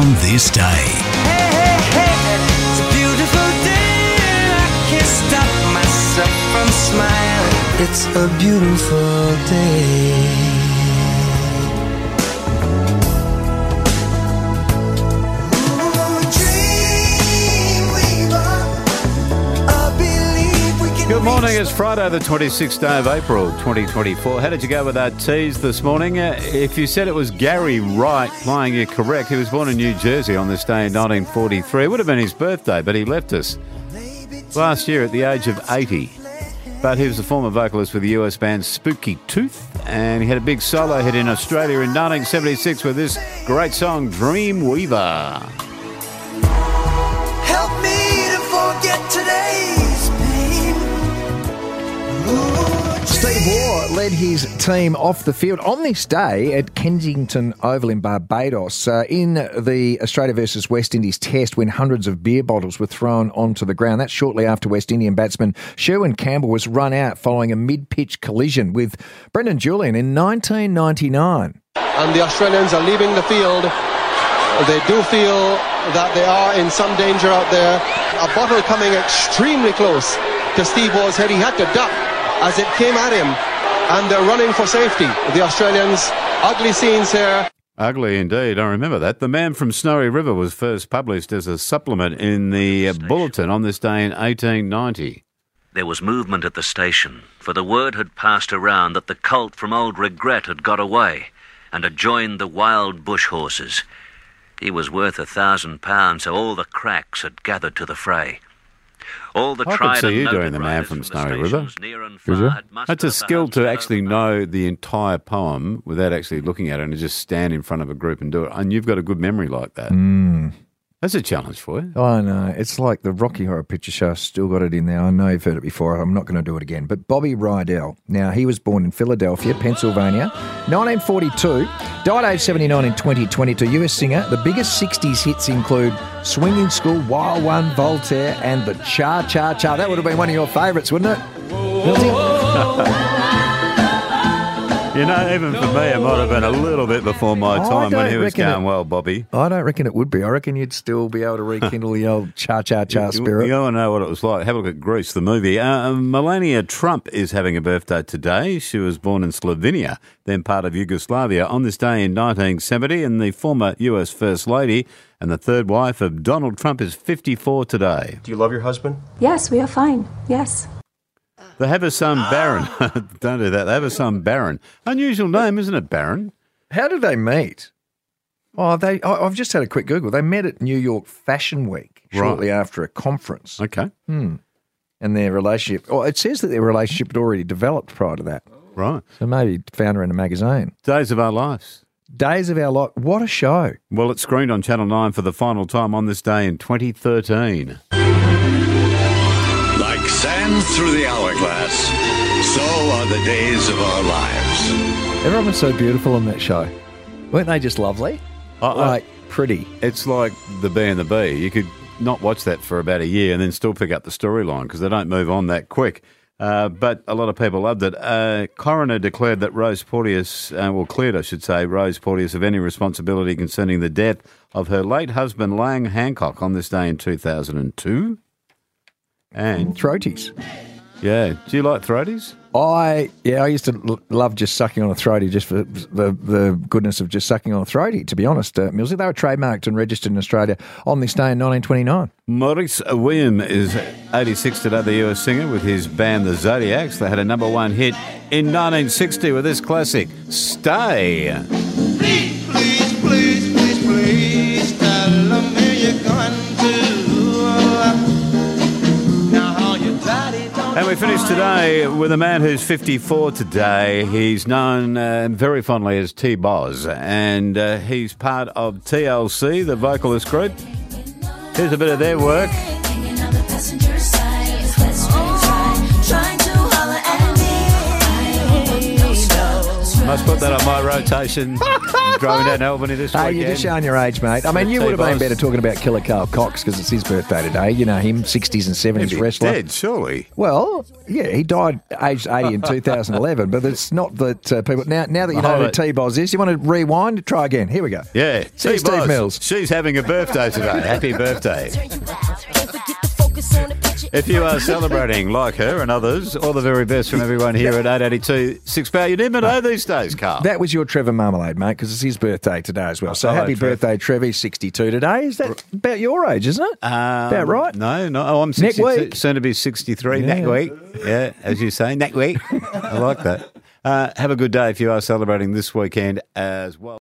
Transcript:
On This Day. Hey, hey, hey, it's a beautiful day. I can't stop myself from smiling. It's a beautiful day. Good morning, it's Friday the 26th day of April 2024. How did you go with that tease this morning? If you said it was Gary Wright playing, you're correct. He was born in New Jersey on this day in 1943. It would have been his birthday, but he left us last year at the age of 80. But he was a former vocalist with the US band Spooky Tooth, and he had a big solo hit in Australia in 1976 with this great song, Dreamweaver. Help me to forget today's pain. Steve Waugh led his team off the field on this day at Kensington Oval in Barbados in the Australia versus West Indies test when hundreds of beer bottles were thrown onto the ground. That's shortly after West Indian batsman Sherwin Campbell was run out following a mid-pitch collision with Brendan Julian in 1999. And the Australians are leaving the field. They do feel that they are in some danger out there. A bottle coming extremely close to Steve Waugh's head. He had to duck as it came at him, and they're running for safety. The Australians, ugly scenes here. Ugly indeed, I remember that. The Man from Snowy River was first published as a supplement in the Bulletin on this day in 1890. There was movement at the station, for the word had passed around that the colt from Old Regret had got away and had joined the wild bush horses. He was worth £1,000, so all the cracks had gathered to the fray. All the I could see you doing The Man from Snowy River. That's a skill to actually know the entire poem without actually looking at it and just stand in front of a group and do it. And you've got a good memory like that. That's a challenge for you. I know. It's like the Rocky Horror Picture Show. Still got it in there. I know you've heard it before. I'm not going to do it again. But Bobby Rydell. Now, he was born in Philadelphia, Pennsylvania, 1942. Died age 79 in 2022. US singer. The biggest 60s hits include Swinging School, Wild One, Voltaire, and the Cha Cha Cha. That would have been one of your favourites, wouldn't it? You know, even for me, it might have been a little bit before my time when he was going well, Bobby. I don't reckon it would be. I reckon you'd still be able to rekindle the old cha-cha-cha spirit. You want to know what it was like? Have a look at Grease, the movie. Melania Trump is having a birthday today. She was born in Slovenia, then part of Yugoslavia, on this day in 1970, and the former US First Lady and the third wife of Donald Trump is 54 today. Do you love your husband? Yes, we are fine. Yes. They have a son, Baron. Don't do that. They have a son, Baron. Unusual name, isn't it, Baron? How did they meet? I've just had a quick Google. They met at New York Fashion Week shortly after a conference. Okay. And their relationship, it says that their relationship had already developed prior to that. Right. So maybe found her in a magazine. Days of Our Lives. Days of Our Life. What a show. Well, it screened on Channel 9 for the final time on this day in 2013. Like sand through the hourglass, so are the days of our lives. Everyone was so beautiful on that show. Weren't they just lovely? Pretty. It's like The Bee and the Bee. You could not watch that for about a year and then still pick up the storyline because they don't move on that quick. But a lot of people loved it. Coroner declared that Rose Porteous, cleared, I should say, Rose Porteous of any responsibility concerning the death of her late husband, Lang Hancock, on this day in 2002. And throaties. Yeah. Do you like throaties? I used to love just sucking on a throatie just for the goodness of just sucking on a throatie, to be honest. Millsy, they were trademarked and registered in Australia on this day in 1929. Maurice William is 86 today, the US singer, with his band The Zodiacs. They had a number one hit in 1960 with this classic, Stay. Please, please, please, please, please, tell me you're going to. And we finish today with a man who's 54 today. He's known very fondly as T-Boz, and he's part of TLC, the vocalist group. Here's a bit of their work. Must put that on my rotation. drove down Albany this Hey, weekend. you're just showing your age, mate. I mean, you would have been better talking about Killer Carl Cox because it's his birthday today. You know him, 60s and 70s He's wrestler. dead, surely. Well, yeah, he died aged 80 in 2011, but it's not that people... Now that you know who T-Boz is, you want to rewind? Try again. Here we go. Yeah. See Steve T-Boz. Mills. She's having a birthday today. Happy birthday. If you are celebrating like her and others, all the very best from everyone here at 882 6 Power. You never know these days, Carl. That was your Trevor Marmalade, mate, because it's his birthday today as well. So happy birthday, Trevor. He's 62 today. Is that about your age, isn't it? About right? No. Oh, I'm 62. Soon to be 63 next week. Yeah, as you say, next week. I like that. Have a good day if you are celebrating this weekend as well.